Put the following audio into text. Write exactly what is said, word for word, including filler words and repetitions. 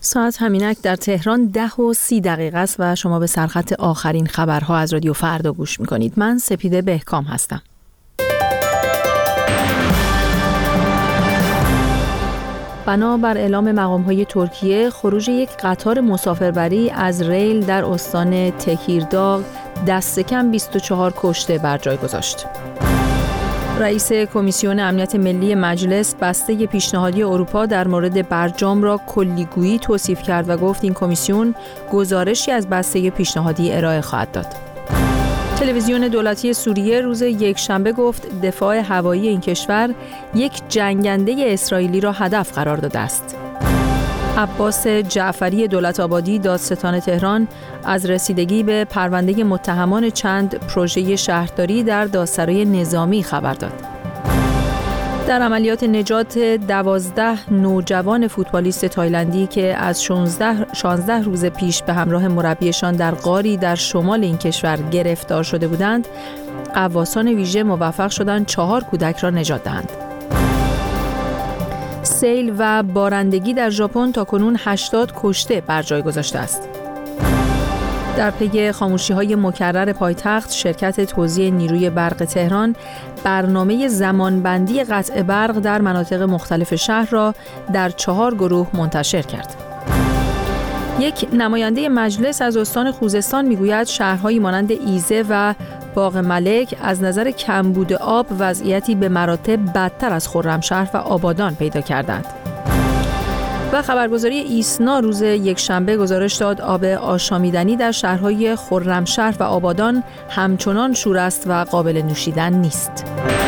ساعت همینک در تهران ده و سی دقیقه است و شما به سرخط آخرین خبرها از رادیو فردا گوش میکنید. من سپیده بهکام هستم. بنابر اعلام مقام‌های ترکیه، خروج یک قطار مسافربری از ریل در استان تکیرداغ دست کم بیست و چهار کشته بر جای گذاشت. رئیس کمیسیون امنیت ملی مجلس بسته پیشنهادی اروپا در مورد برجام را کلیگویی توصیف کرد و گفت این کمیسیون گزارشی از بسته پیشنهادی ارائه خواهد داد. تلویزیون دولتی سوریه روز یکشنبه گفت دفاع هوایی این کشور یک جنگنده اسرائیلی را هدف قرار داده است. عباس جعفری دولت‌آبادی دادستان تهران از رسیدگی به پرونده متهمان چند پروژه شهرداری در دادسرای نظامی خبر داد. در عملیات نجات دوازده نوجوان فوتبالیست تایلندی که از شانزده روز پیش به همراه مربیشان در غاری در شمال این کشور گرفتار شده بودند، غواصان ویژه موفق شدند چهار کودک را نجات دهند. سیل و بارندگی در ژاپن تاکنون هشتاد کشته بر جای گذاشته است. در پی خاموشی‌های مکرر پایتخت، شرکت توزیع نیروی برق تهران برنامه زمانبندی قطع برق در مناطق مختلف شهر را در چهار گروه منتشر کرد. یک نماینده مجلس از استان خوزستان میگوید شهرهایی مانند ایزه و باغ ملک از نظر کمبود آب وضعیتی به مراتب بدتر از خرمشهر و آبادان پیدا کردند. و خبرگزاری ایسنا روز یکشنبه گزارش داد آب آشامیدنی در شهرهای خرمشهر و آبادان همچنان شور است و قابل نوشیدن نیست.